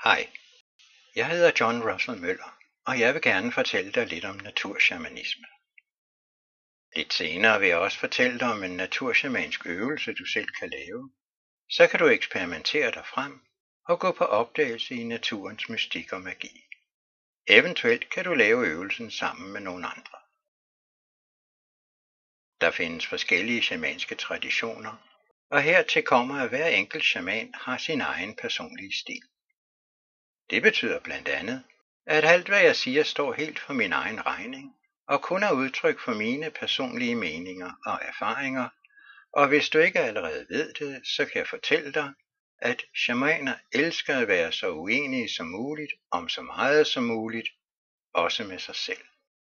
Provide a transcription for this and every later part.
Hej, jeg hedder John Russell Møller, og jeg vil gerne fortælle dig lidt om naturshamanisme. Lidt senere vil jeg også fortælle dig om en naturshamansk øvelse, du selv kan lave. Så kan du eksperimentere dig frem og gå på opdagelse i naturens mystik og magi. Eventuelt kan du lave øvelsen sammen med nogle andre. Der findes forskellige shamanske traditioner, og hertil kommer, at hver enkelt shaman har sin egen personlige stil. Det betyder blandt andet, at alt hvad jeg siger står helt for min egen regning, og kun er udtryk for mine personlige meninger og erfaringer, og hvis du ikke allerede ved det, så kan jeg fortælle dig, at shamaner elsker at være så uenige som muligt om så meget som muligt, også med sig selv.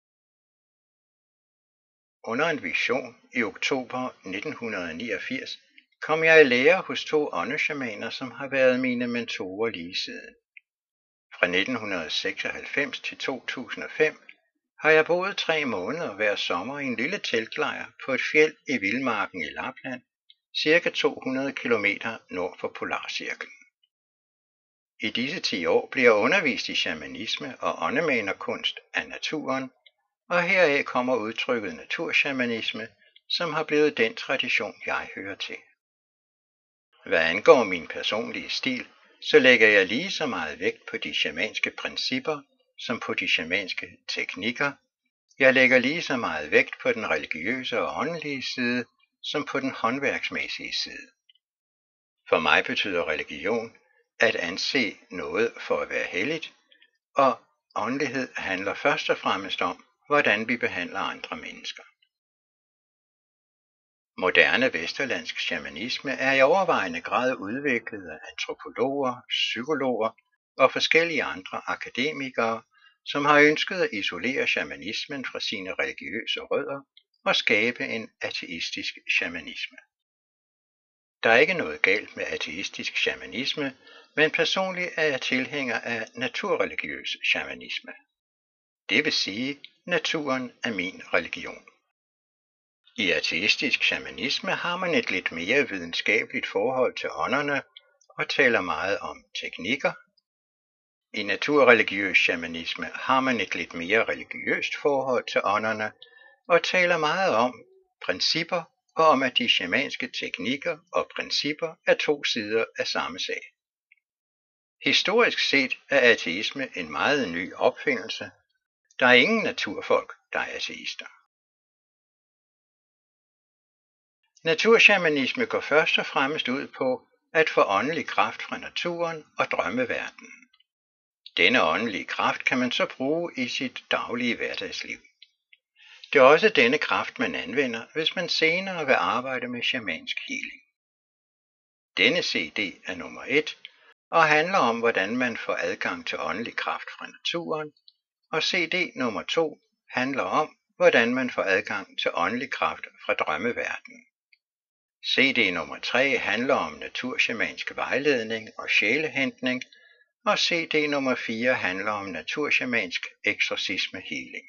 Under en vision i oktober 1989 kom jeg i lære hos 2 åndeshamaner, som har været mine mentorer lige siden. Fra 1996 til 2005 har jeg boet 3 måneder hver sommer i en lille teltlejr på et fjeld i vildmarken i Lapland, ca. 200 km nord for Polarcirklen. I disse 10 år blev jeg undervist i shamanisme og åndemanerkunst af naturen, og heraf kommer udtrykket naturshamanisme, som har blevet den tradition, jeg hører til. Hvad angår min personlige stil, så lægger jeg lige så meget vægt på de shamanske principper, som på de shamanske teknikker. Jeg lægger lige så meget vægt på den religiøse og åndelige side, som på den håndværksmæssige side. For mig betyder religion at anse noget for at være helligt, og åndelighed handler først og fremmest om, hvordan vi behandler andre mennesker. Moderne vesterlandsk shamanisme er i overvejende grad udviklet af antropologer, psykologer og forskellige andre akademikere, som har ønsket at isolere shamanismen fra sine religiøse rødder og skabe en ateistisk shamanisme. Der er ikke noget galt med ateistisk shamanisme, men personligt er jeg tilhænger af naturreligiøs shamanisme. Det vil sige, naturen er min religion. I ateistisk shamanisme har man et lidt mere videnskabeligt forhold til ånderne og taler meget om teknikker. I naturreligiøs shamanisme har man et lidt mere religiøst forhold til ånderne og taler meget om principper og om, at de shamanske teknikker og principper er 2 sider af samme sag. Historisk set er ateisme en meget ny opfindelse. Der er ingen naturfolk, der er ateister. Naturshamanisme går først og fremmest ud på at få åndelig kraft fra naturen og drømmeverdenen. Denne åndelige kraft kan man så bruge i sit daglige hverdagsliv. Det er også denne kraft, man anvender, hvis man senere vil arbejde med shamansk healing. Denne CD er nummer 1 og handler om, hvordan man får adgang til åndelig kraft fra naturen, og CD nummer 2 handler om, hvordan man får adgang til åndelig kraft fra drømmeverdenen. CD nummer 3 handler om naturshamansk vejledning og sjælehentning, og CD nummer 4 handler om naturshamansk eksorcisme healing.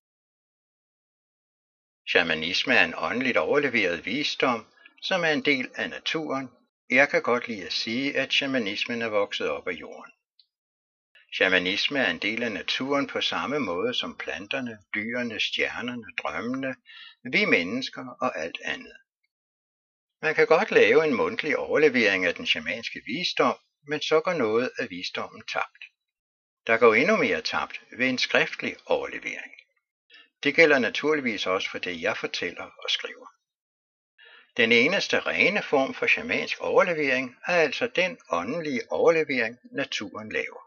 Shamanisme er en åndeligt overleveret visdom, som er en del af naturen. Jeg kan godt lide at sige, at shamanismen er vokset op af jorden. Shamanisme er en del af naturen på samme måde som planterne, dyrene, stjernerne, drømmene, vi mennesker og alt andet. Man kan godt lave en mundtlig overlevering af den shamanske visdom, men så går noget af visdommen tabt. Der går endnu mere tabt ved en skriftlig overlevering. Det gælder naturligvis også for det, jeg fortæller og skriver. Den eneste rene form for shamansk overlevering er altså den åndelige overlevering, naturen laver.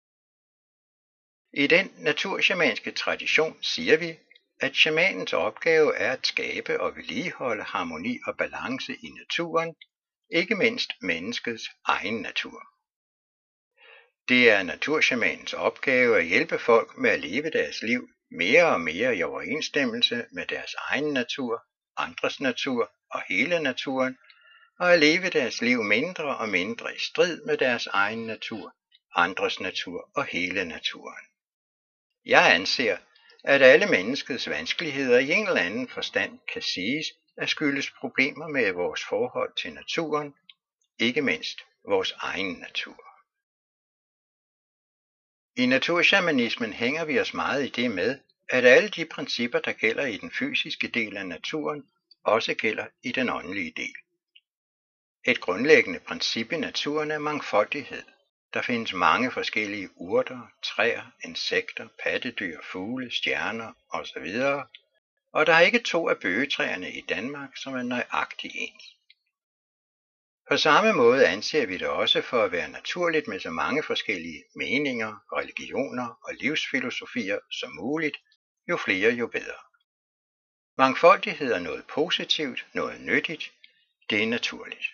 I den naturshamanske tradition siger vi, at shamanens opgave er at skabe og vedligeholde harmoni og balance i naturen, ikke mindst menneskets egen natur. Det er naturshamanens opgave at hjælpe folk med at leve deres liv mere og mere i overensstemmelse med deres egen natur, andres natur og hele naturen, og at leve deres liv mindre og mindre i strid med deres egen natur, andres natur og hele naturen. Jeg anser, at alle menneskets vanskeligheder i en eller anden forstand kan siges at skyldes problemer med vores forhold til naturen, ikke mindst vores egen natur. I naturshamanismen hænger vi os meget i det med, at alle de principper, der gælder i den fysiske del af naturen, også gælder i den åndelige del. Et grundlæggende princip i naturen er mangfoldighed. Der findes mange forskellige urter, træer, insekter, pattedyr, fugle, stjerner osv., og der er ikke 2 af bøgetræerne i Danmark, som er nøjagtigt ens. På samme måde anser vi det også for at være naturligt med så mange forskellige meninger, religioner og livsfilosofier som muligt, jo flere jo bedre. Mangfoldighed er noget positivt, noget nyttigt, det er naturligt.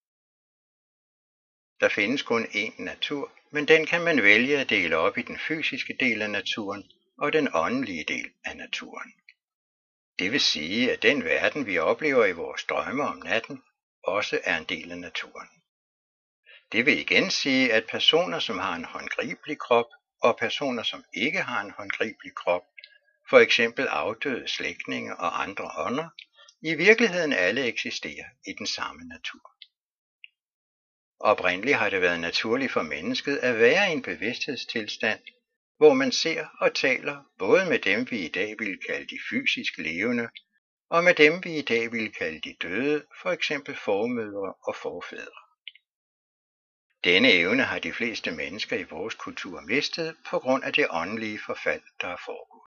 Der findes kun én natur, men den kan man vælge at dele op i den fysiske del af naturen og den åndelige del af naturen. Det vil sige, at den verden, vi oplever i vores drømme om natten, også er en del af naturen. Det vil igen sige, at personer, som har en håndgribelig krop, og personer, som ikke har en håndgribelig krop, for eksempel afdøde slægtninge og andre ånder, i virkeligheden alle eksisterer i den samme natur. Oprindeligt har det været naturligt for mennesket at være i en bevidsthedstilstand, hvor man ser og taler både med dem, vi i dag vil kalde de fysisk levende, og med dem, vi i dag vil kalde de døde, for eksempel formødre og forfædre. Denne evne har de fleste mennesker i vores kultur mistet på grund af det åndelige forfald, der er foregået.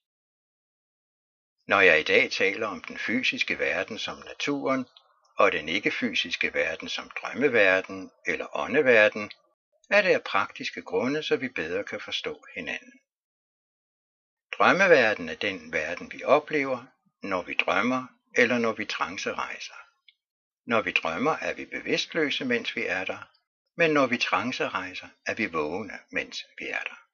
Når jeg i dag taler om den fysiske verden som naturen, og den ikke-fysiske verden som drømmeverden eller åndeverden, er det af praktiske grunde, så vi bedre kan forstå hinanden. Drømmeverden er den verden, vi oplever, når vi drømmer eller når vi trancerejser. Når vi drømmer, er vi bevidstløse, mens vi er der, men når vi trancerejser, er vi vågne, mens vi er der.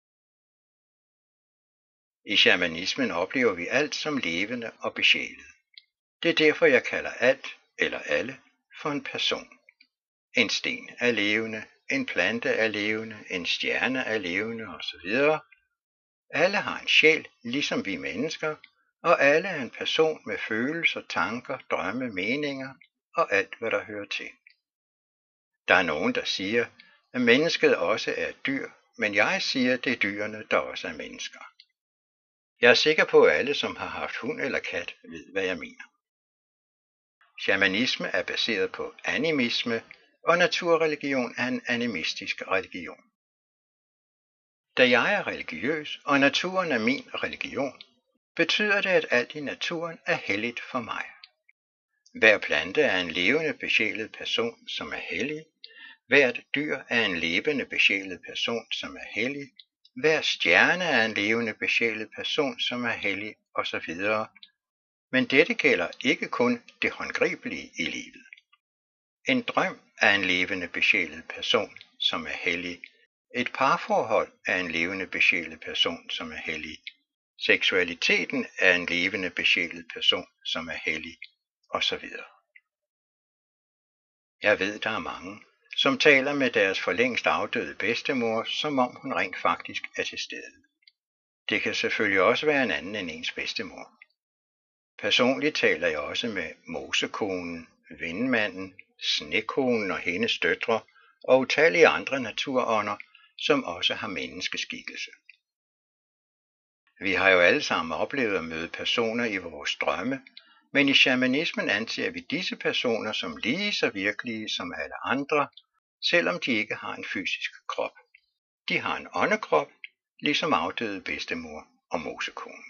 I shamanismen oplever vi alt som levende og besjælet. Det er derfor, jeg kalder alt eller alle for en person. En sten er levende, en plante er levende, en stjerne er levende osv. Alle har en sjæl, ligesom vi mennesker, og alle er en person med følelser, tanker, drømme, meninger og alt, hvad der hører til. Der er nogen, der siger, at mennesket også er et dyr, men jeg siger, at det er dyrene, der også er mennesker. Jeg er sikker på, at alle, som har haft hund eller kat, ved, hvad jeg mener. Shamanisme er baseret på animisme, og naturreligion er en animistisk religion. Da jeg er religiøs, og naturen er min religion, betyder det, at alt i naturen er helligt for mig. Hver plante er en levende besjælet person, som er hellig. Hvert dyr er en levende besjælet person, som er hellig. Hver stjerne er en levende besjælet person, som er hellig, osv. Men dette gælder ikke kun det håndgribelige i livet. En drøm er en levende besjælet person, som er hellig. Et parforhold er en levende besjælet person, som er hellig. Seksualiteten er en levende besjælet person, som er hellig, osv. Jeg ved, der er mange, som taler med deres for længst afdøde bedstemor, som om hun rent faktisk er til stede. Det kan selvfølgelig også være en anden end ens bedstemor. Personligt taler jeg også med mosekonen, vindmanden, snekonen og hendes døtre og utallige andre naturånder, som også har menneskeskikkelse. Vi har jo alle sammen oplevet at møde personer i vores drømme, men i shamanismen anser vi disse personer som lige så virkelige som alle andre, selvom de ikke har en fysisk krop. De har en åndekrop, ligesom afdøde bedstemor og mosekonen.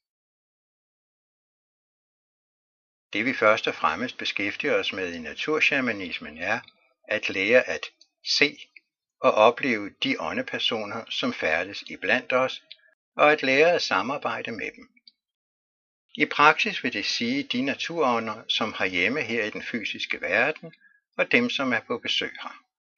Det vi først og fremmest beskæftiger os med i naturshamanismen er at lære at se og opleve de åndepersoner, som færdes iblandt os, og at lære at samarbejde med dem. I praksis vil det sige de naturånder, som har hjemme her i den fysiske verden, og dem, som er på besøg her.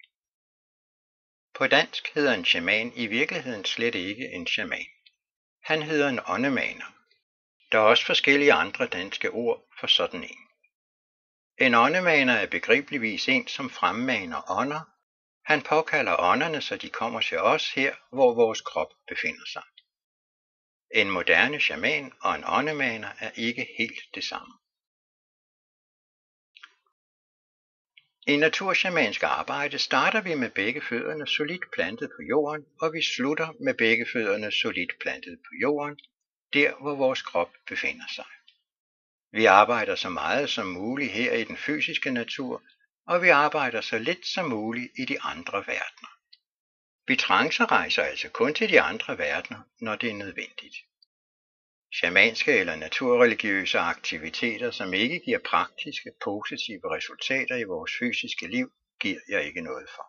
På dansk hedder en shaman i virkeligheden slet ikke en shaman. Han hedder en åndemaner. Der er også forskellige andre danske ord for sådan en. En åndemaner er begribeligvis en, som fremmaner ånder. Han påkalder ånderne, så de kommer til os her, hvor vores krop befinder sig. En moderne shaman og en åndemaner er ikke helt det samme. I naturshamansk arbejde starter vi med begge fødderne solidt plantet på jorden, og vi slutter med begge fødderne solidt plantet på jorden, der hvor vores krop befinder sig. Vi arbejder så meget som muligt her i den fysiske natur, og vi arbejder så lidt som muligt i de andre verdener. Vi trancerejser altså kun til de andre verdener, når det er nødvendigt. Shamanske eller naturreligiøse aktiviteter, som ikke giver praktiske, positive resultater i vores fysiske liv, giver jeg ikke noget for.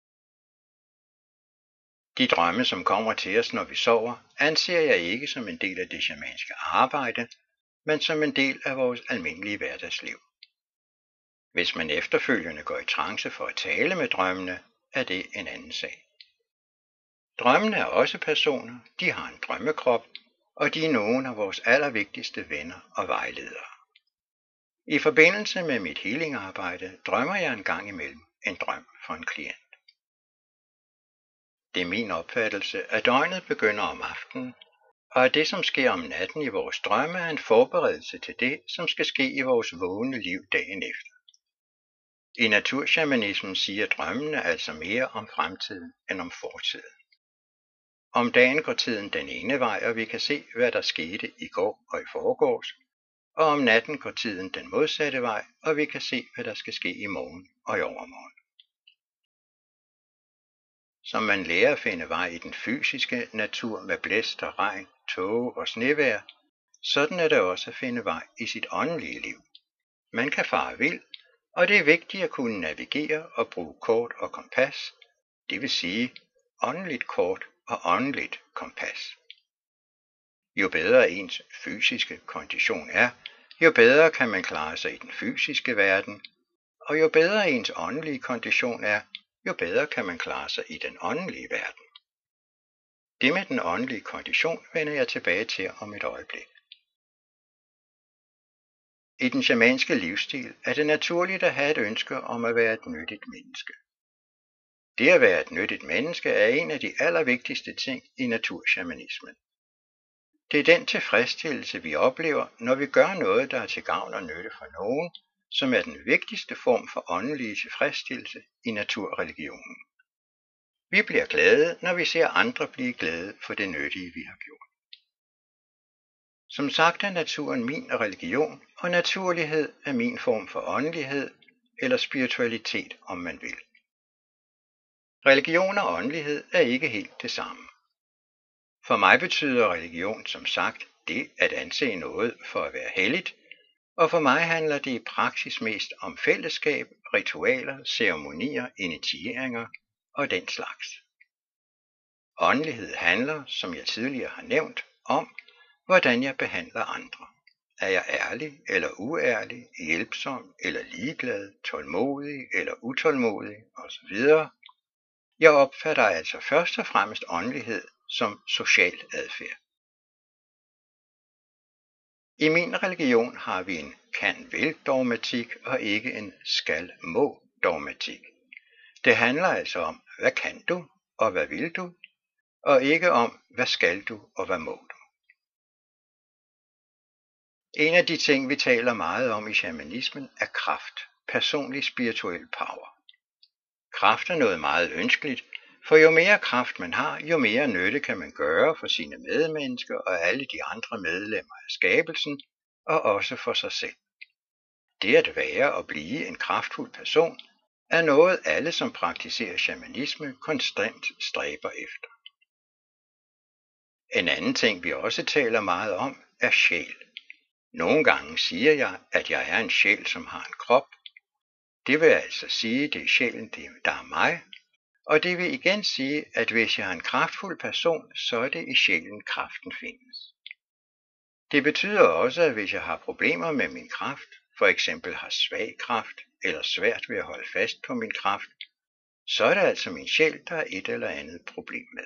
De drømme, som kommer til os, når vi sover, anser jeg ikke som en del af det shamanske arbejde, men som en del af vores almindelige hverdagsliv. Hvis man efterfølgende går i trance for at tale med drømmene, er det en anden sag. Drømmene er også personer, de har en drømmekrop, og de er nogle af vores allervigtigste venner og vejledere. I forbindelse med mit healingarbejde drømmer jeg en gang imellem en drøm for en klient. Det er min opfattelse, at døgnet begynder om aftenen, og at det, som sker om natten i vores drømme, er en forberedelse til det, som skal ske i vores vågne liv dagen efter. I naturshamanismen siger drømmene altså mere om fremtiden end om fortiden. Om dagen går tiden den ene vej, og vi kan se, hvad der skete i går og i forgårs, og om natten går tiden den modsatte vej, og vi kan se, hvad der skal ske i morgen og i overmorgen. Som man lærer at finde vej i den fysiske natur med blæst og regn, tåge og snevejr, sådan er det også at finde vej i sit åndelige liv. Man kan fare vild, og det er vigtigt at kunne navigere og bruge kort og kompas, det vil sige åndeligt kort og åndeligt kompas. Jo bedre ens fysiske kondition er, jo bedre kan man klare sig i den fysiske verden, og jo bedre ens åndelige kondition er, jo bedre kan man klare sig i den åndelige verden. Det med den åndelige kondition vender jeg tilbage til om et øjeblik. I den shamanske livsstil er det naturligt at have et ønske om at være et nyttigt menneske. Det at være et nyttigt menneske er en af de allervigtigste ting i naturshamanismen. Det er den tilfredsstillelse, vi oplever, når vi gør noget, der er til gavn og nytte for nogen, som er den vigtigste form for åndelig tilfredsstillelse i naturreligionen. Vi bliver glade, når vi ser andre blive glade for det nyttige, vi har gjort. Som sagt er naturen min religion, og naturlighed er min form for åndelighed, eller spiritualitet, om man vil. Religion og åndelighed er ikke helt det samme. For mig betyder religion som sagt det at anse noget for at være helligt, og for mig handler det i praksis mest om fællesskab, ritualer, ceremonier, initieringer og den slags. Åndelighed handler, som jeg tidligere har nævnt, om, hvordan jeg behandler andre. Er jeg ærlig eller uærlig, hjælpsom eller ligeglad, tålmodig eller utålmodig osv.? Jeg opfatter altså først og fremmest åndelighed som social adfærd. I min religion har vi en kan-vil-dogmatik og ikke en skal-må-dogmatik. Det handler altså om, hvad kan du og hvad vil du, og ikke om, hvad skal du og hvad må du. En af de ting, vi taler meget om i shamanismen, er kraft, personlig spirituel power. Kraft er noget meget ønskeligt, for jo mere kraft man har, jo mere nytte kan man gøre for sine medmennesker og alle de andre medlemmer af skabelsen, og også for sig selv. Det at være og blive en kraftfuld person, er noget alle, som praktiserer shamanisme, konstant stræber efter. En anden ting, vi også taler meget om, er sjæl. Nogle gange siger jeg, at jeg er en sjæl, som har en krop. Det vil altså sige, at det er sjælen, der er mig. Og det vil igen sige, at hvis jeg er en kraftfuld person, så er det i sjælen, kraften findes. Det betyder også, at hvis jeg har problemer med min kraft, for eksempel har svag kraft eller svært ved at holde fast på min kraft, så er det altså min sjæl, der er et eller andet problem med.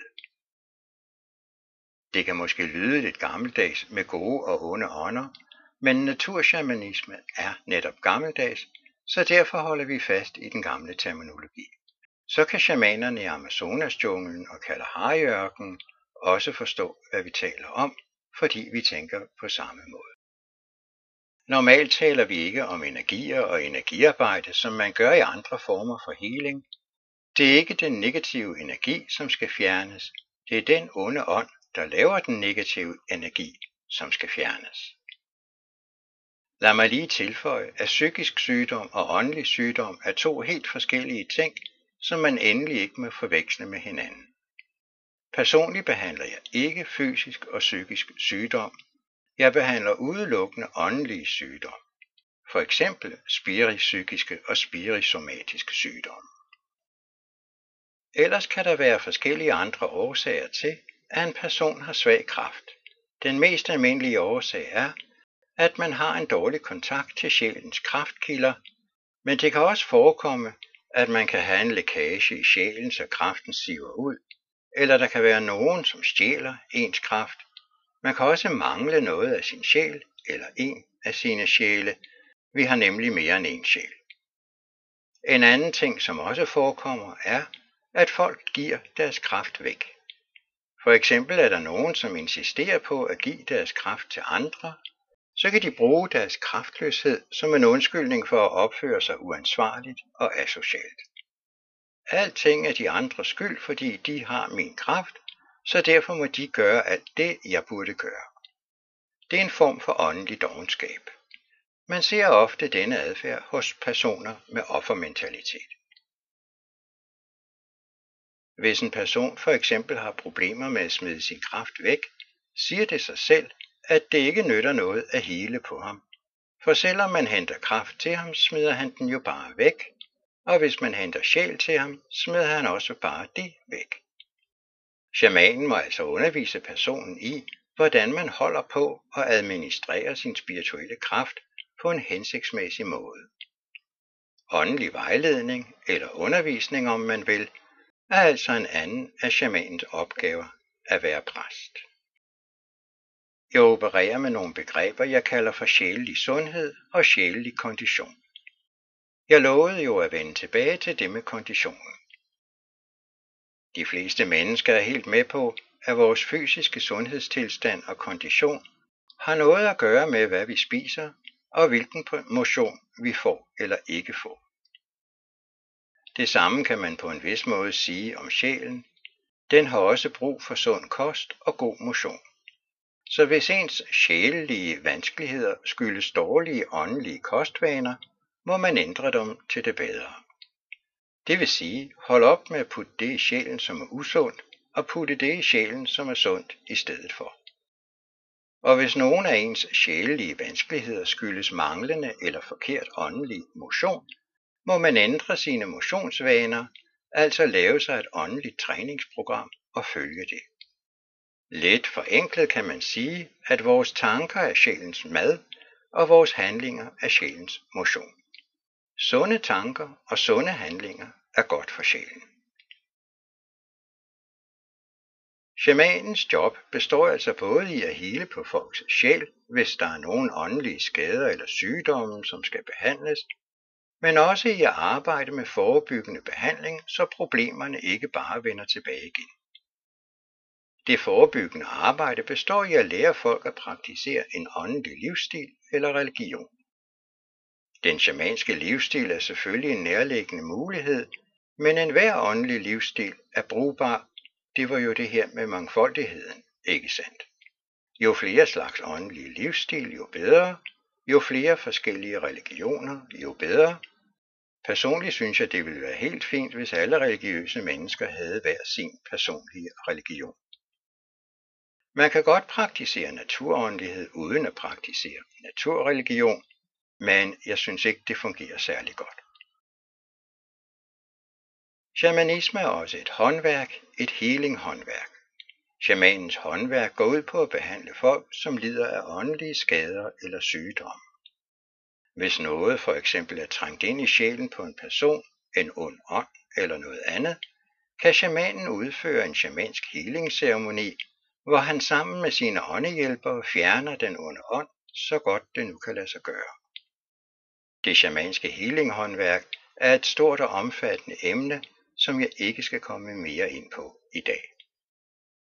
Det kan måske lyde lidt gammeldags med gode og onde ånder, men naturshamanisme er netop gammeldags, så derfor holder vi fast i den gamle terminologi. Så kan shamanerne i Amazonasjunglen og Kalahari-ørkenen også forstå, hvad vi taler om, fordi vi tænker på samme måde. Normalt taler vi ikke om energier og energiarbejde, som man gør i andre former for healing. Det er ikke den negative energi, som skal fjernes. Det er den onde ånd, der laver den negative energi, som skal fjernes. Lad mig lige tilføje, at psykisk sygdom og åndelig sygdom er to helt forskellige ting, som man endelig ikke må forveksle med hinanden. Personligt behandler jeg ikke fysisk og psykisk sygdom. Jeg behandler udelukkende åndelige sygdomme. For eksempel spiripsykiske og spirisomatiske sygdomme. Ellers kan der være forskellige andre årsager til, at en person har svag kræft. Den mest almindelige årsag er, at man har en dårlig kontakt til sjælens kraftkilder, men det kan også forekomme, at man kan have en lækage i sjælen, så kraften siver ud, eller der kan være nogen, som stjæler ens kraft. Man kan også mangle noget af sin sjæl, eller en af sine sjæle. Vi har nemlig mere end en sjæl. En anden ting, som også forekommer, er, at folk giver deres kraft væk. For eksempel er der nogen, som insisterer på at give deres kraft til andre, så kan de bruge deres kraftløshed som en undskyldning for at opføre sig uansvarligt og asocialt. Alting er de andres skyld, fordi de har min kraft, så derfor må de gøre alt det, jeg burde gøre. Det er en form for åndelig dovenskab. Man ser ofte denne adfærd hos personer med offermentalitet. Hvis en person for eksempel har problemer med at smide sin kraft væk, siger det sig selv, at det ikke nytter noget at hele på ham. For selvom man henter kraft til ham, smider han den jo bare væk, og hvis man henter sjæl til ham, smider han også bare det væk. Shamanen må altså undervise personen i, hvordan man holder på og administrerer sin spirituelle kraft på en hensigtsmæssig måde. Åndelig vejledning, eller undervisning om man vil, er altså en anden af shamanens opgaver at være præst. Jeg opererer med nogle begreber, jeg kalder for sjælelig sundhed og sjælelig kondition. Jeg lovede jo at vende tilbage til det med konditionen. De fleste mennesker er helt med på, at vores fysiske sundhedstilstand og kondition har noget at gøre med, hvad vi spiser og hvilken motion vi får eller ikke får. Det samme kan man på en vis måde sige om sjælen. Den har også brug for sund kost og god motion. Så hvis ens sjælelige vanskeligheder skyldes dårlige åndelige kostvaner, må man ændre dem til det bedre. Det vil sige, hold op med at putte det i sjælen, som er usundt, og putte det i sjælen, som er sundt i stedet for. Og hvis nogen af ens sjælelige vanskeligheder skyldes manglende eller forkert åndelig motion, må man ændre sine motionsvaner, altså lave sig et åndeligt træningsprogram og følge det. Let forenklet kan man sige, at vores tanker er sjælens mad, og vores handlinger er sjælens motion. Sunde tanker og sunde handlinger er godt for sjælen. Shamanens job består altså både i at hele på folks sjæl, hvis der er nogen åndelige skader eller sygdomme, som skal behandles, men også i at arbejde med forebyggende behandling, så problemerne ikke bare vender tilbage igen. Det forebyggende arbejde består i at lære folk at praktisere en åndelig livsstil eller religion. Den shamanske livsstil er selvfølgelig en nærliggende mulighed, men enhver åndelig livsstil er brugbar. Det var jo det her med mangfoldigheden, ikke sandt? Jo flere slags åndelige livsstil, jo bedre. Jo flere forskellige religioner, jo bedre. Personligt synes jeg, det ville være helt fint, hvis alle religiøse mennesker havde hver sin personlige religion. Man kan godt praktisere naturåndelighed uden at praktisere naturreligion, men jeg synes ikke, det fungerer særlig godt. Shamanisme er også et håndværk, et healing-håndværk. Shamanens håndværk går ud på at behandle folk, som lider af åndelige skader eller sygdomme. Hvis noget for eksempel er trængt ind i sjælen på en person, en ond ånd eller noget andet, kan shamanen udføre en shamansk healing-ceremoni, hvor han sammen med sine åndehjælpere fjerner den onde ånd, så godt det nu kan lade sig gøre. Det shamanske healing-håndværk er et stort og omfattende emne, som jeg ikke skal komme mere ind på i dag.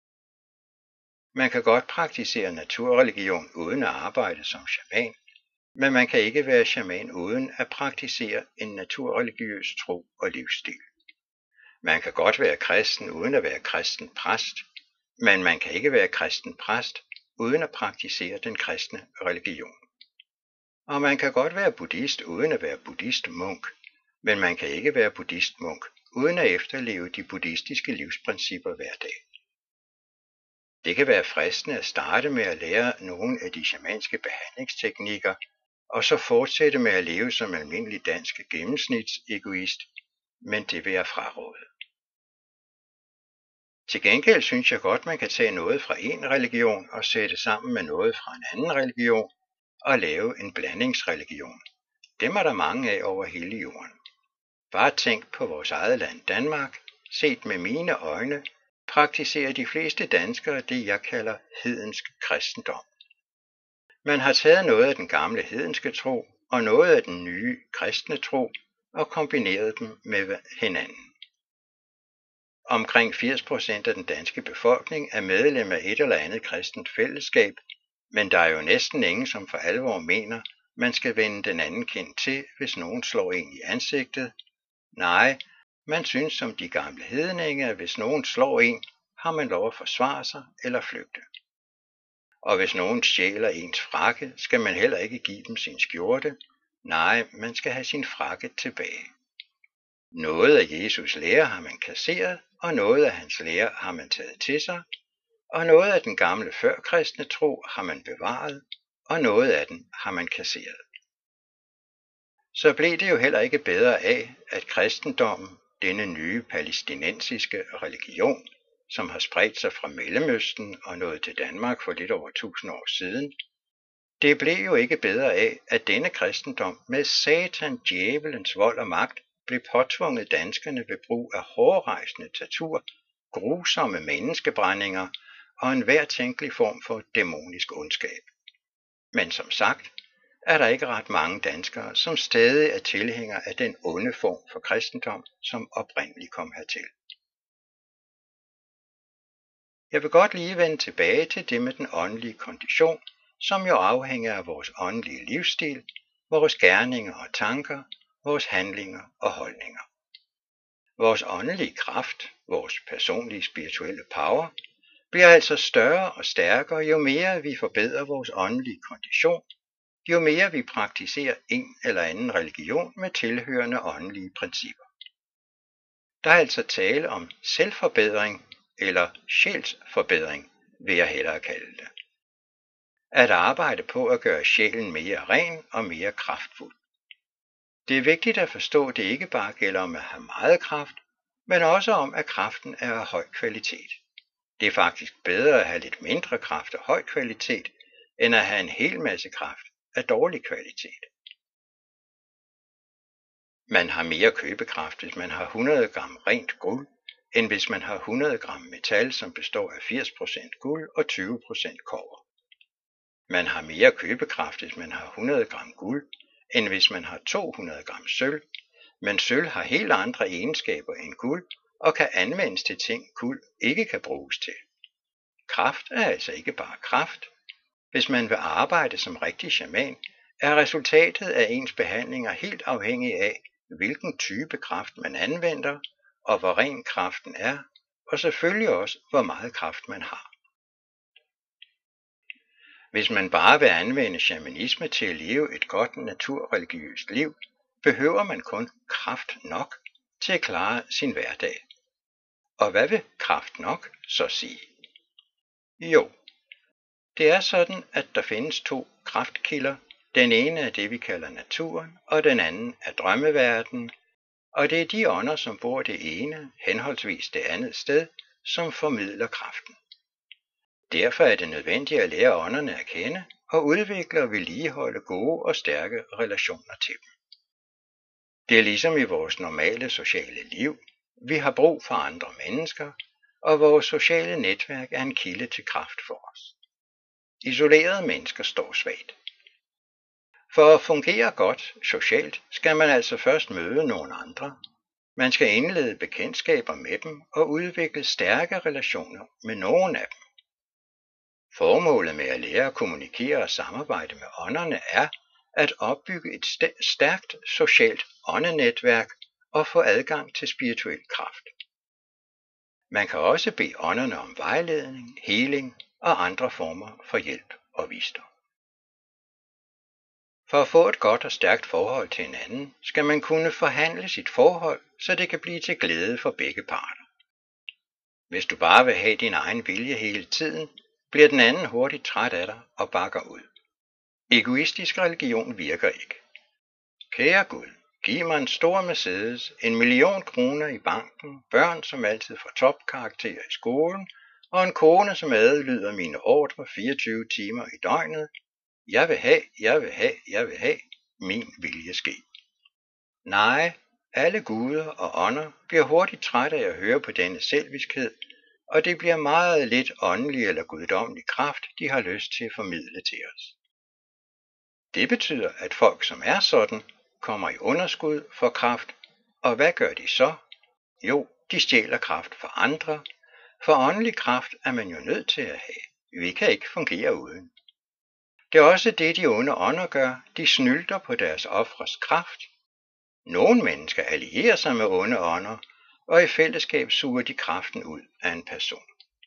Man kan godt praktisere naturreligion uden at arbejde som shaman, men man kan ikke være shaman uden at praktisere en naturreligiøs tro og livsstil. Man kan godt være kristen uden at være kristen præst, men man kan ikke være kristen præst uden at praktisere den kristne religion. Og man kan godt være buddhist uden at være buddhist-munk, men man kan ikke være buddhist-munk uden at efterleve de buddhistiske livsprincipper hver dag. Det kan være fristende at starte med at lære nogle af de shamanske behandlingsteknikker, og så fortsætte med at leve som almindelig dansk gennemsnitsegoist, men det vil jeg fraråde. Til gengæld synes jeg godt, man kan tage noget fra en religion og sætte sammen med noget fra en anden religion og lave en blandingsreligion. Dem er der mange af over hele jorden. Bare tænk på vores eget land Danmark. Set med mine øjne praktiserer de fleste danskere det, jeg kalder hedensk kristendom. Man har taget noget af den gamle hedenske tro og noget af den nye kristne tro og kombineret dem med hinanden. Omkring 80% af den danske befolkning er medlem af et eller andet kristent fællesskab, men der er jo næsten ingen, som for alvor mener, man skal vende den anden kind til, hvis nogen slår en i ansigtet. Nej, man synes som de gamle hedninge, at hvis nogen slår en, har man lov at forsvare sig eller flygte. Og hvis nogen stjæler ens frakke, skal man heller ikke give dem sin skjorte. Nej, man skal have sin frakke tilbage. Noget af Jesus lære har man kasseret, og noget af hans lære har man taget til sig, og noget af den gamle førkristne tro har man bevaret, og noget af den har man kasseret. Så blev det jo heller ikke bedre af, at kristendommen, denne nye palæstinensiske religion, som har spredt sig fra Mellemøsten og nået til Danmark for lidt over 1000 år siden, det blev jo ikke bedre af, at denne kristendom med satan, djævelens vold og magt blev påtvunget danskerne ved brug af hårrejsende tortur, grusomme menneskebrændinger og enhver tænkelig form for dæmonisk ondskab. Men som sagt, er der ikke ret mange danskere, som stadig er tilhængere af den onde form for kristendom, som oprindeligt kom hertil. Jeg vil godt lige vende tilbage til det med den åndelige kondition, som jo afhænger af vores åndelige livsstil, vores gerninger og tanker, vores handlinger og holdninger. Vores åndelige kraft, vores personlige spirituelle power, bliver altså større og stærkere, jo mere vi forbedrer vores åndelige kondition, jo mere vi praktiserer en eller anden religion med tilhørende åndelige principper. Der er altså tale om selvforbedring eller sjælsforbedring, vil jeg hellere kalde det. At arbejde på at gøre sjælen mere ren og mere kraftfuld. Det er vigtigt at forstå, at det ikke bare gælder om at have meget kraft, men også om, at kraften er af høj kvalitet. Det er faktisk bedre at have lidt mindre kraft af høj kvalitet, end at have en hel masse kraft af dårlig kvalitet. Man har mere købekraft, hvis man har 100 gram rent guld, end hvis man har 100 gram metal, som består af 80% guld og 20% kobber. Man har mere købekraft, hvis man har 100 gram guld, end hvis man har 200 gram sølv, men sølv har helt andre egenskaber end guld og kan anvendes til ting, guld ikke kan bruges til. Kraft er altså ikke bare kraft. Hvis man vil arbejde som rigtig shaman, er resultatet af ens behandlinger helt afhængig af, hvilken type kraft man anvender, og hvor ren kraften er, og selvfølgelig også, hvor meget kraft man har. Hvis man bare vil anvende shamanisme til at leve et godt naturreligiøst liv, behøver man kun kraft nok til at klare sin hverdag. Og hvad vil kraft nok så sige? Jo, det er sådan, at der findes 2 kraftkilder. Den ene er det, vi kalder naturen, og den anden er drømmeverdenen, og det er de ånder, som bor det ene, henholdsvis det andet sted, som formidler kraften. Derfor er det nødvendigt at lære ånderne at kende og udvikle og vedligeholde gode og stærke relationer til dem. Det er ligesom i vores normale sociale liv. Vi har brug for andre mennesker, og vores sociale netværk er en kilde til kraft for os. Isolerede mennesker står svagt. For at fungere godt socialt skal man altså først møde nogle andre. Man skal indlede bekendtskaber med dem og udvikle stærke relationer med nogen af dem. Formålet med at lære at kommunikere og samarbejde med ånderne er, at opbygge et stærkt socialt åndenetværk og få adgang til spirituel kraft. Man kan også bede ånderne om vejledning, heling og andre former for hjælp og visdom. For at få et godt og stærkt forhold til hinanden, skal man kunne forhandle sit forhold, så det kan blive til glæde for begge parter. Hvis du bare vil have din egen vilje hele tiden, bliver den anden hurtigt træt af dig og bakker ud. Egoistisk religion virker ikke. Kære Gud, giv mig en stor Mercedes, 1 million kroner i banken, børn som altid får topkarakterer i skolen, og en kone som adlyder mine ordre 24 timer i døgnet. Jeg vil have, min vilje ske. Nej, alle guder og ånder bliver hurtigt trætte af at høre på denne selviskhed, og det bliver meget lidt åndelig eller guddommelig kraft, de har lyst til at formidle til os. Det betyder, at folk, som er sådan, kommer i underskud for kraft, og hvad gør de så? Jo, de stjæler kraft fra andre, for åndelig kraft er man jo nødt til at have. Vi kan ikke fungere uden. Det er også det, de onde ånder gør. De snylter på deres ofres kraft. Nogle mennesker allierer sig med onde ånder, og i fællesskab suger de kraften ud af en person.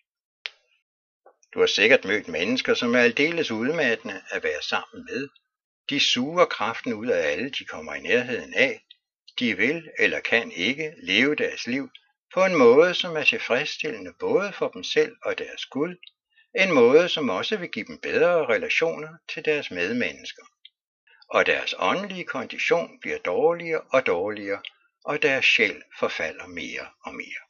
Du har sikkert mødt mennesker, som er aldeles udmattende at være sammen med. De suger kraften ud af alle, de kommer i nærheden af. De vil eller kan ikke leve deres liv på en måde, som er tilfredsstillende både for dem selv og deres Gud, en måde, som også vil give dem bedre relationer til deres medmennesker. Og deres åndelige kondition bliver dårligere og dårligere, og deres sjæl forfalder mere og mere.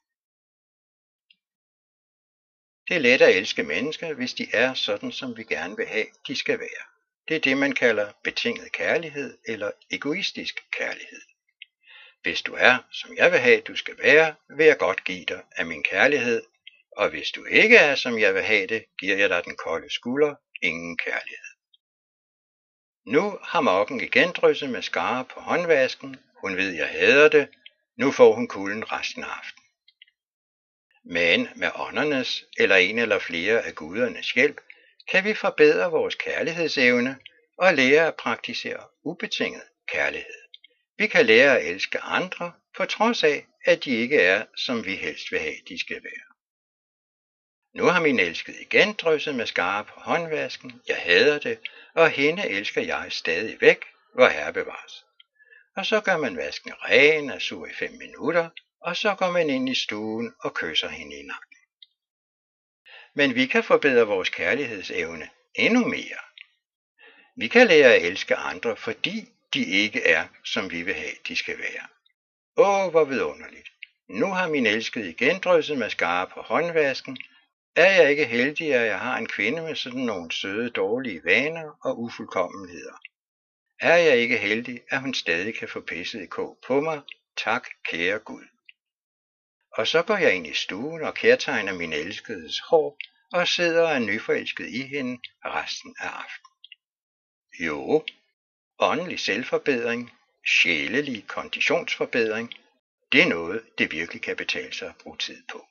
Det er let at elske mennesker, hvis de er sådan, som vi gerne vil have, de skal være. Det er det, man kalder betinget kærlighed eller egoistisk kærlighed. Hvis du er, som jeg vil have, du skal være, vil jeg godt give dig af min kærlighed, og hvis du ikke er, som jeg vil have det, giver jeg dig den kolde skulder, ingen kærlighed. Nu har Mokken igen drysset mascara på håndvasken, hun ved, jeg hader det, nu får hun kulden resten af aftenen. Men med åndernes eller en eller flere af gudernes hjælp, kan vi forbedre vores kærlighedsevne og lære at praktisere ubetinget kærlighed. Vi kan lære at elske andre, på trods af, at de ikke er, som vi helst vil have, de skal være. Nu har min elskede igen drysset mascara på håndvasken, jeg hader det, og hende elsker jeg stadig væk, hvor herre bevares. Og så gør man vasken ren og sur i 5 minutter, og så går man ind i stuen og kysser hende i nakken. Men vi kan forbedre vores kærlighedsevne endnu mere. Vi kan lære at elske andre, fordi de ikke er, som vi vil have, de skal være. Hvor vidunderligt. Nu har min elskede igen drysset mascara på håndvasken. Er jeg ikke heldig, at jeg har en kvinde med sådan nogle søde, dårlige vaner og ufuldkommenheder? Er jeg ikke heldig, at hun stadig kan få pisset i kog på mig? Tak, kære Gud. Og så går jeg ind i stuen og kærtegner min elskedes hår og sidder og er nyforelsket i hende resten af aftenen. Jo, åndelig selvforbedring, sjælelig konditionsforbedring, det er noget, det virkelig kan betale sig at bruge tid på.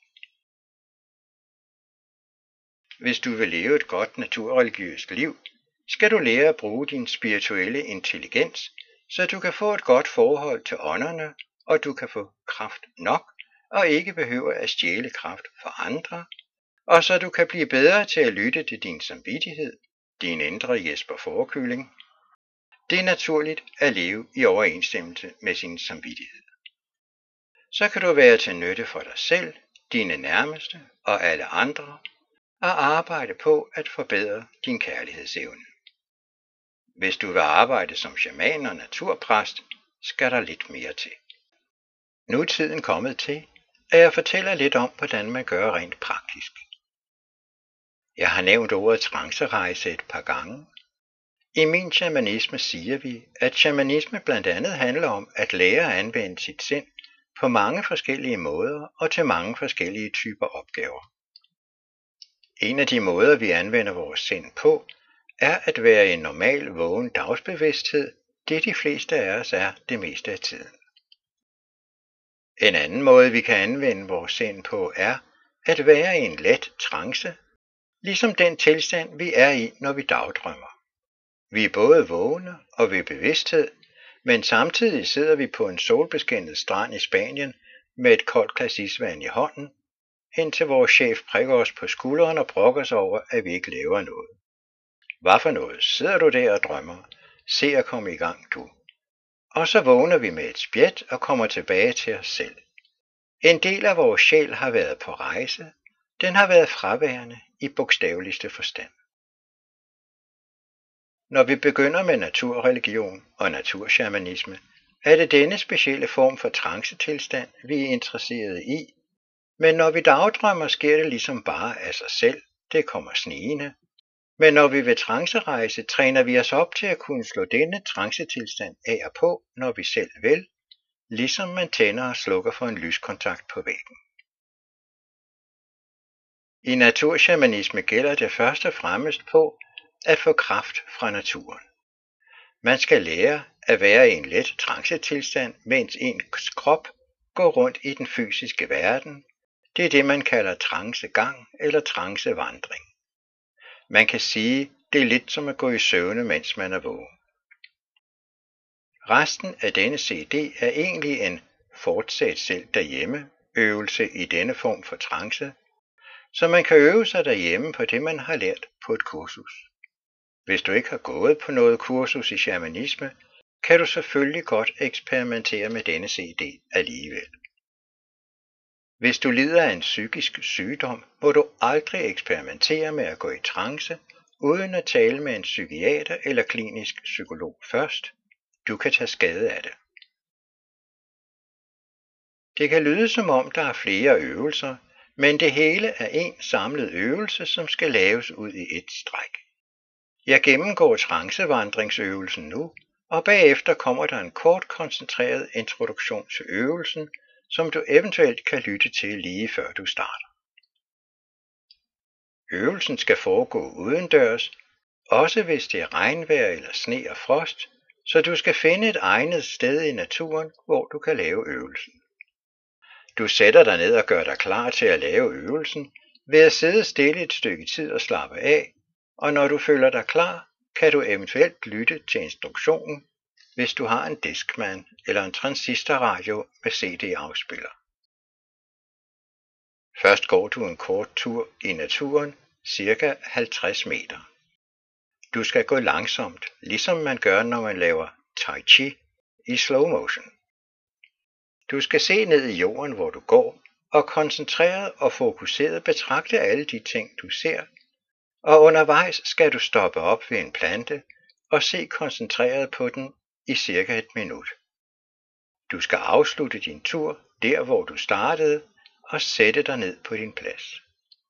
Hvis du vil leve et godt naturreligiøst liv, skal du lære at bruge din spirituelle intelligens, så du kan få et godt forhold til ånderne, og du kan få kraft nok, og ikke behøver at stjæle kraft fra andre, og så du kan blive bedre til at lytte til din samvittighed, din indre Jesper Fårekylling. Det er naturligt at leve i overensstemmelse med sin samvittighed. Så kan du være til nytte for dig selv, dine nærmeste og alle andre, og arbejde på at forbedre din kærlighedsevne. Hvis du vil arbejde som shaman og naturpræst, skal der lidt mere til. Nu er tiden kommet til, at jeg fortæller lidt om, hvordan man gør rent praktisk. Jeg har nævnt ordet trancerejse et par gange. I min shamanisme siger vi, at shamanisme blandt andet handler om at lære at anvende sit sind på mange forskellige måder og til mange forskellige typer opgaver. En af de måder, vi anvender vores sind på, er at være i en normal vågen dagsbevidsthed, det de fleste af os er det meste af tiden. En anden måde, vi kan anvende vores sind på, er at være i en let trance, ligesom den tilstand, vi er i, når vi dagdrømmer. Vi er både vågne og ved bevidsthed, men samtidig sidder vi på en solbeskinnet strand i Spanien med et koldt glas isvand i hånden, indtil vores chef prikker os på skulderen og brokker sig over, at vi ikke laver noget. Hvad for noget? Sidder du der og drømmer? Se at komme i gang, du. Og så vågner vi med et spjæt og kommer tilbage til os selv. En del af vores sjæl har været på rejse. Den har været fraværende i bogstaveligste forstand. Når vi begynder med naturreligion og naturshamanisme, er det denne specielle form for trancetilstand, vi er interesserede i. Men når vi dagdrømmer, sker det ligesom bare af sig selv. Det kommer snigende. Men når vi ved trancerejse, træner vi os op til at kunne slå denne trancetilstand af og på, når vi selv vil, ligesom man tænder og slukker for en lyskontakt på væggen. I naturshamanisme gælder det først og fremmest på at få kraft fra naturen. Man skal lære at være i en let trancetilstand, mens ens krop går rundt i den fysiske verden. Det er det, man kalder trancegang eller trancevandring. Man kan sige, det er lidt som at gå i søvne, mens man er vågen. Resten af denne CD er egentlig en fortsæt selv derhjemme øvelse i denne form for trance, så man kan øve sig derhjemme på det, man har lært på et kursus. Hvis du ikke har gået på noget kursus i shamanisme, kan du selvfølgelig godt eksperimentere med denne CD alligevel. Hvis du lider af en psykisk sygdom, må du aldrig eksperimentere med at gå i trance, uden at tale med en psykiater eller klinisk psykolog først. Du kan tage skade af det. Det kan lyde som om der er flere øvelser, men det hele er en samlet øvelse, som skal laves ud i et stræk. Jeg gennemgår trancevandringsøvelsen nu, og bagefter kommer der en kort koncentreret introduktion til øvelsen, som du eventuelt kan lytte til lige før du starter. Øvelsen skal foregå udendørs, også hvis det er regnvejr eller sne og frost, så du skal finde et egnet sted i naturen, hvor du kan lave øvelsen. Du sætter dig ned og gør dig klar til at lave øvelsen ved at sidde stille et stykke tid og slappe af, og når du føler dig klar, kan du eventuelt lytte til instruktionen, hvis du har en Discman eller en transistorradio med CD-afspiller. Først går du en kort tur i naturen, cirka 50 meter. Du skal gå langsomt, ligesom man gør, når man laver Tai Chi i slow motion. Du skal se ned i jorden, hvor du går, og koncentreret og fokuseret betragte alle de ting, du ser, og undervejs skal du stoppe op ved en plante og se koncentreret på den i cirka et minut. Du skal afslutte din tur der, hvor du startede, og sætte dig ned på din plads.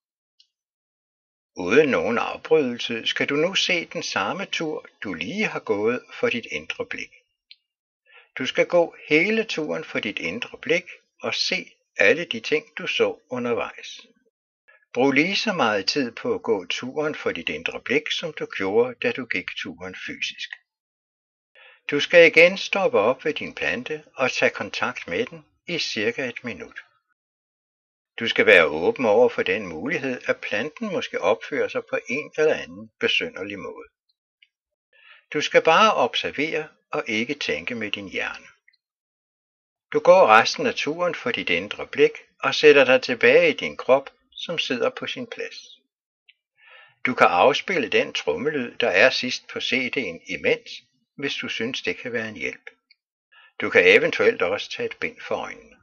Uden nogen afbrydelse skal du nu se den samme tur, du lige har gået for dit indre blik. Du skal gå hele turen for dit indre blik og se alle de ting, du så undervejs. Brug lige så meget tid på at gå turen for dit indre blik, som du gjorde, da du gik turen fysisk. Du skal igen stoppe op ved din plante og tage kontakt med den i cirka et minut. Du skal være åben over for den mulighed, at planten måske opfører sig på en eller anden besynderlig måde. Du skal bare observere og ikke tænke med din hjerne. Du går resten af turen for dit indre blik og sætter dig tilbage i din krop, som sidder på sin plads. Du kan afspille den trommelyd, der er sidst på CD'en imens, hvis du synes det kan være en hjælp. Du kan eventuelt også tage et bind for øjnene.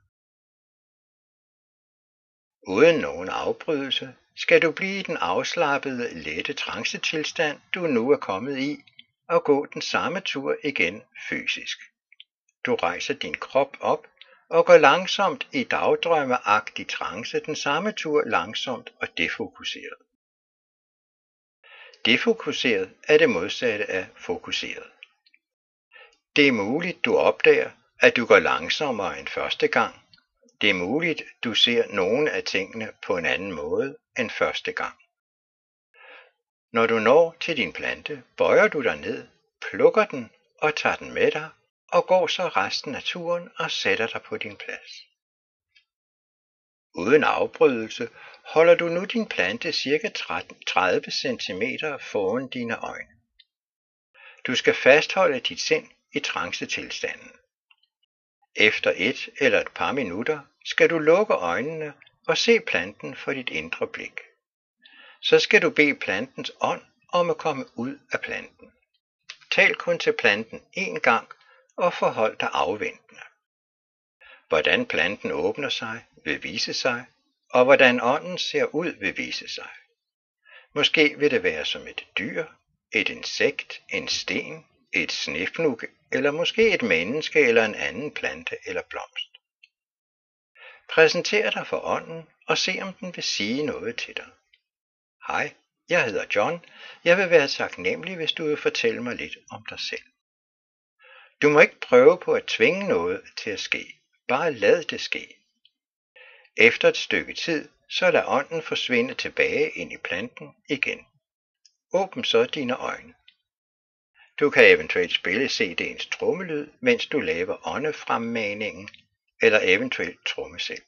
Uden nogen afbrydelse skal du blive i den afslappede, lette trancetilstand, du nu er kommet i, og gå den samme tur igen fysisk. Du rejser din krop op og går langsomt i dagdrømmeagtig trance den samme tur langsomt og defokuseret. Defokuseret er det modsatte af fokuseret. Det er muligt, du opdager, at du går langsommere end første gang. Det er muligt, du ser nogle af tingene på en anden måde end første gang. Når du når til din plante, bøjer du dig ned, plukker den og tager den med dig, og går så resten af turen og sætter dig på din plads. Uden afbrydelse holder du nu din plante ca. 30 cm foran dine øjne. Du skal fastholde dit sind i trancetilstanden. Efter 1 eller et par minutter skal du lukke øjnene og se planten for dit indre blik. Så skal du bede plantens ånd om at komme ud af planten. Tal kun til planten 1 gang og forhold dig afventende. Hvordan planten åbner sig, vil vise sig, og hvordan ånden ser ud, vil vise sig. Måske vil det være som et dyr, et insekt, en sten, et snefnug, eller måske et menneske eller en anden plante eller blomst. Præsenter dig for ånden og se om den vil sige noget til dig. Hej, jeg hedder John. Jeg vil være taknemmelig, hvis du vil fortælle mig lidt om dig selv. Du må ikke prøve på at tvinge noget til at ske. Bare lad det ske. Efter et stykke tid, så lad ånden forsvinde tilbage ind i planten igen. Åbn så dine øjne. Du kan eventuelt spille CD'ens trommelyd, mens du laver åndefremmaningen, eller eventuelt tromme selv.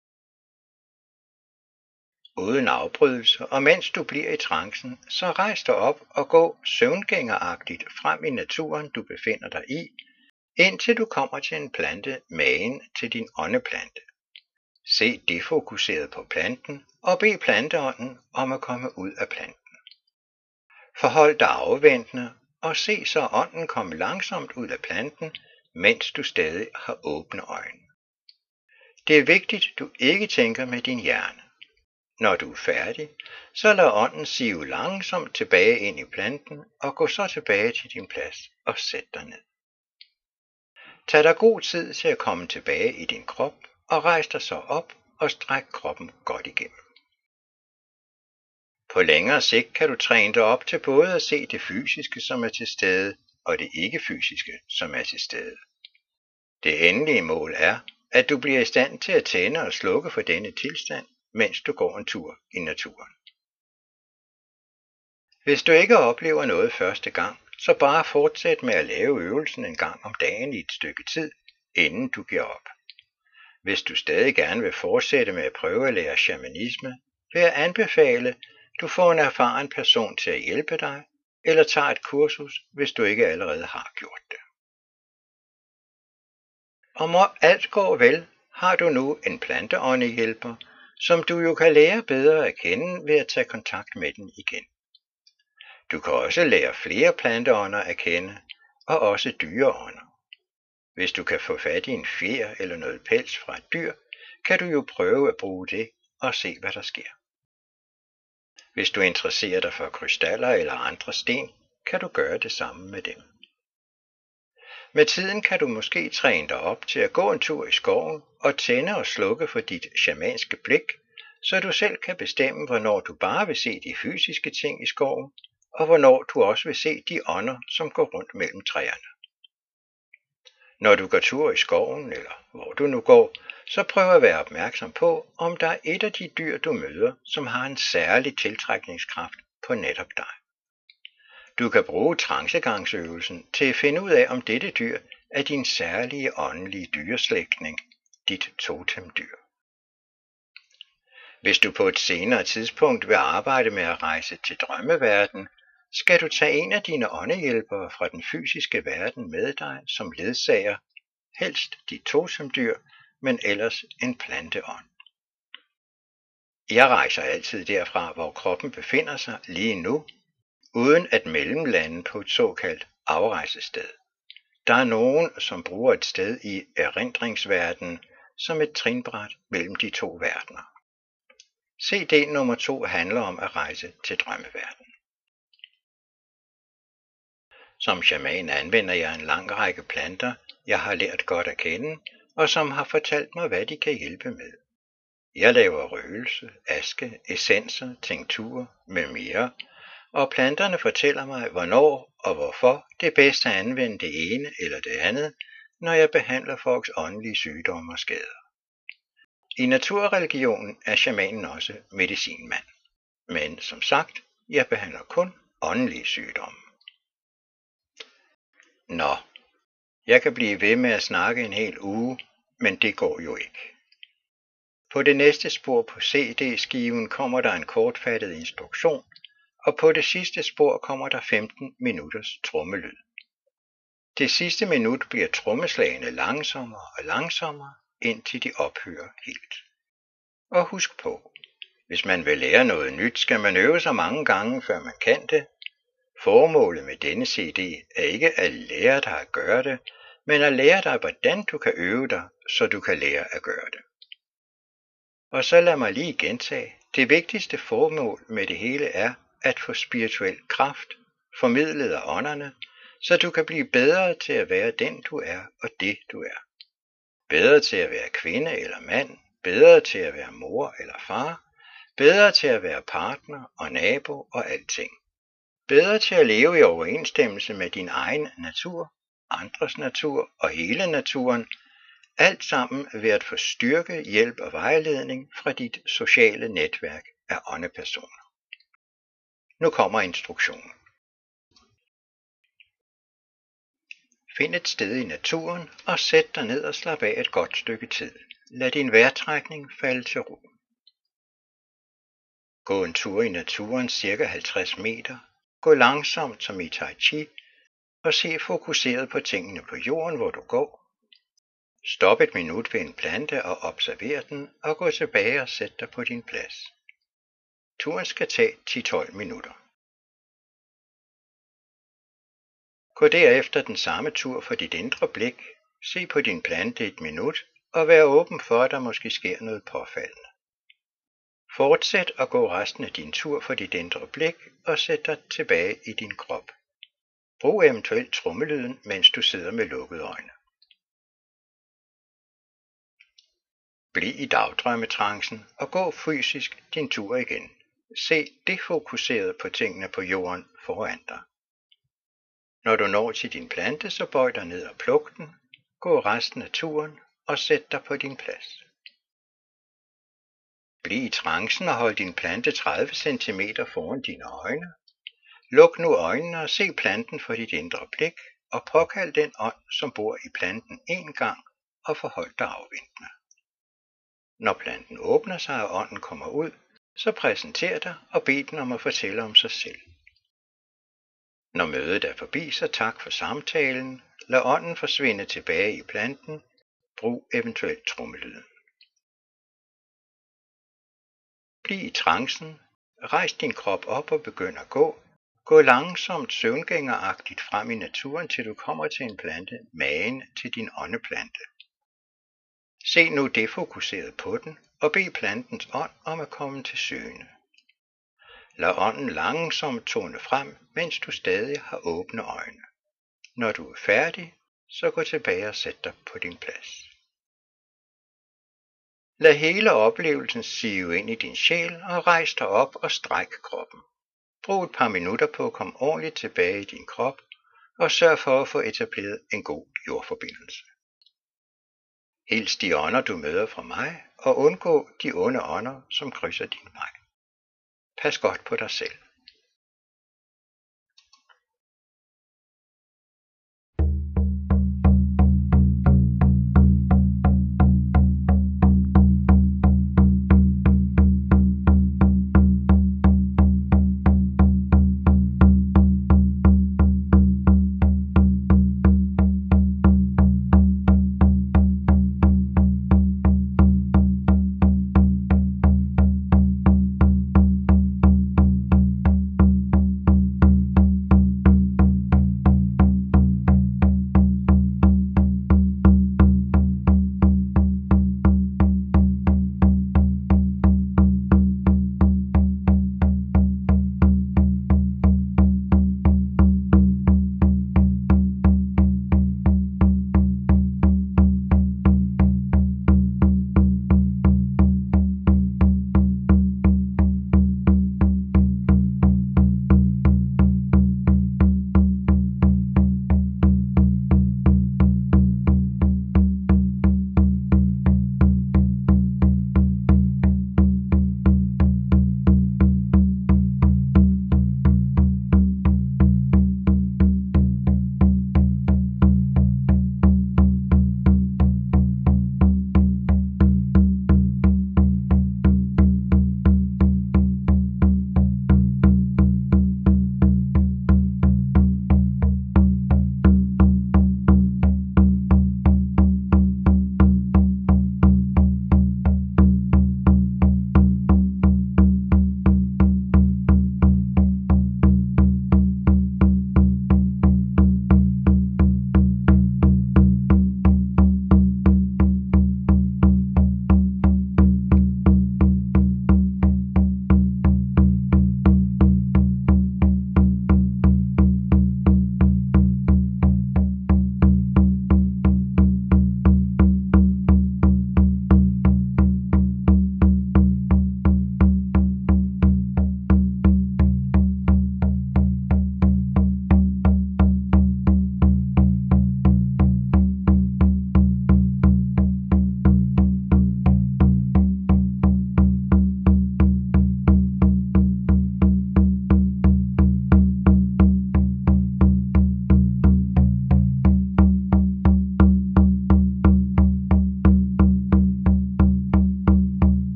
Uden afbrydelse, og mens du bliver i trancen, så rejs dig op og gå søvngængeragtigt frem i naturen, du befinder dig i, indtil du kommer til en plante magen til din åndeplante. Se defokuseret på planten og bed planteånden om at komme ud af planten. Forhold dig afventende og se så ånden komme langsomt ud af planten, mens du stadig har åbne øjne. Det er vigtigt, du ikke tænker med din hjerne. Når du er færdig, så lad ånden sive langsomt tilbage ind i planten og gå så tilbage til din plads og sæt dig ned. Tag dig god tid til at komme tilbage i din krop og rejs dig så op og stræk kroppen godt igennem. På længere sigt kan du træne dig op til både at se det fysiske, som er til stede, og det ikke-fysiske, som er til stede. Det endelige mål er, at du bliver i stand til at tænde og slukke for denne tilstand, mens du går en tur i naturen. Hvis du ikke oplever noget første gang, så bare fortsæt med at lave øvelsen en gang om dagen i et stykke tid, inden du giver op. Hvis du stadig gerne vil fortsætte med at prøve at lære shamanisme, vil jeg anbefale, du får en erfaren person til at hjælpe dig, eller tager et kursus, hvis du ikke allerede har gjort det. Om alt går vel, har du nu en planteåndehjælper, som du jo kan lære bedre at kende ved at tage kontakt med den igen. Du kan også lære flere planteånder at kende, og også dyreånder. Hvis du kan få fat i en fjer eller noget pels fra et dyr, kan du jo prøve at bruge det og se, hvad der sker. Hvis du interesserer dig for krystaller eller andre sten, kan du gøre det samme med dem. Med tiden kan du måske træne dig op til at gå en tur i skoven og tænde og slukke for dit shamanske blik, så du selv kan bestemme, hvornår du bare vil se de fysiske ting i skoven, og hvornår du også vil se de ånder, som går rundt mellem træerne. Når du går tur i skoven, eller hvor du nu går, så prøv at være opmærksom på, om der er et af de dyr, du møder, som har en særlig tiltrækningskraft på netop dig. Du kan bruge trancegangsøvelsen til at finde ud af, om dette dyr er din særlige åndelige dyreslægtning, dit totemdyr. Hvis du på et senere tidspunkt vil arbejde med at rejse til drømmeverden, skal du tage en af dine åndehjælpere fra den fysiske verden med dig som ledsager, helst dit totemdyr, men ellers en planteånd. Jeg rejser altid derfra, hvor kroppen befinder sig lige nu, uden at mellemlande på et såkaldt afrejsested. Der er nogen, som bruger et sted i erindringsverdenen som et trinbræt mellem de to verdener. CD nummer 2 handler om at rejse til drømmeverdenen. Som shaman anvender jeg en lang række planter, jeg har lært godt at kende, og som har fortalt mig, hvad de kan hjælpe med. Jeg laver røgelse, aske, essenser, tinkturer med mere, og planterne fortæller mig, hvornår og hvorfor det er bedst at anvende det ene eller det andet, når jeg behandler folks åndelige sygdomme og skader. I naturreligionen er shamanen også medicinmand, men som sagt, jeg behandler kun åndelige sygdomme. Nå, jeg kan blive ved med at snakke en hel uge, men det går jo ikke. På det næste spor på CD-skiven kommer der en kortfattet instruktion, og på det sidste spor kommer der 15 minutters trommelyd. Det sidste minut bliver trommeslagene langsommere og langsommere, indtil de ophører helt. Og husk på, hvis man vil lære noget nyt, skal man øve sig mange gange, før man kan det. Formålet med denne CD er ikke at lære dig at gøre det, men at lære dig, hvordan du kan øve dig, så du kan lære at gøre det. Og så lad mig lige gentage, det vigtigste formål med det hele er at få spirituel kraft formidlet af ånderne, så du kan blive bedre til at være den du er og det du er. Bedre til at være kvinde eller mand, bedre til at være mor eller far, bedre til at være partner og nabo og alting. Bedre til at leve i overensstemmelse med din egen natur, andres natur og hele naturen, alt sammen ved at få styrke, hjælp og vejledning fra dit sociale netværk af åndepersoner. Nu kommer instruktionen. Find et sted i naturen og sæt dig ned og slap af et godt stykke tid. Lad din vejrtrækning falde til ro. Gå en tur i naturen ca. 50 meter. Gå langsomt som i Tai Chi og se fokuseret på tingene på jorden, hvor du går. Stop et minut ved en plante og observer den og gå tilbage og sæt dig på din plads. Turen skal tage 10-12 minutter. Gå derefter den samme tur for dit indre blik, se på din plante et minut og vær åben for, at der måske sker noget påfaldende. Fortsæt at gå resten af din tur for dit indre blik og sæt dig tilbage i din krop. Brug eventuelt trommelyden, mens du sidder med lukkede øjne. Bliv i dagdrømmetrancen og gå fysisk din tur igen. Se defokuseret på tingene på jorden foran dig. Når du når til din plante, så bøj dig ned og pluk den, gå resten af turen og sæt dig på din plads. Bliv i trancen og hold din plante 30 cm foran dine øjne. Luk nu øjnene og se planten for dit indre blik, og påkald den ånd, som bor i planten en gang, og forhold dig afventende. Når planten åbner sig og ånden kommer ud, så præsenter dig og bed den om at fortælle om sig selv. Når mødet er forbi, så tak for samtalen. Lad ånden forsvinde tilbage i planten. Brug eventuelt trommelyden. Bliv i trancen. Rejs din krop op og begynd at gå. Gå langsomt søvngængeragtigt frem i naturen, til du kommer til en plante magen til din åndeplante. Se nu defokuseret på den, og bed plantens ånd om at komme til syne. Lad ånden langsomt tone frem, mens du stadig har åbne øjne. Når du er færdig, så gå tilbage og sæt dig på din plads. Lad hele oplevelsen sive ind i din sjæl og rejs dig op og stræk kroppen. Brug et par minutter på at komme ordentligt tilbage i din krop og sørg for at få etableret en god jordforbindelse. Hils de ånder, du møder fra mig, og undgå de onde ånder, som krydser din vej. Pas godt på dig selv.